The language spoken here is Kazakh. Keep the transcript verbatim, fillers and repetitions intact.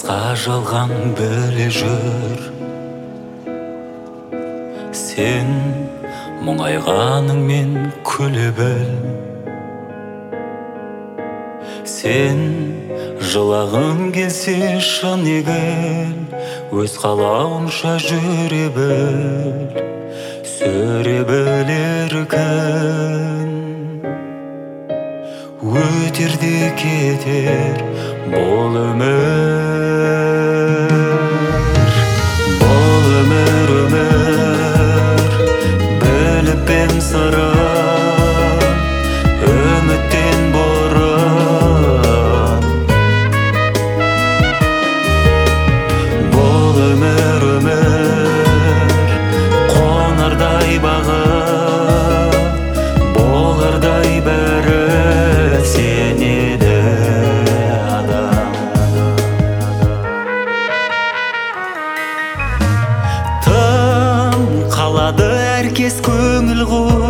басқа жалған біле жүр. Сен мұңайғаныңмен күле біл. Сен жылағың келсе шын егіл, өз қалауынша жүре біл. Сөре білер күн өтер де кетер бұл өмір. Бұл өмір өмір біліп ем сырын, үміттен бұрын. Бұл өмір өмір қонардай бағы, болардай бәрі сен еді адам. Тым қалады әркез көңіл ғой,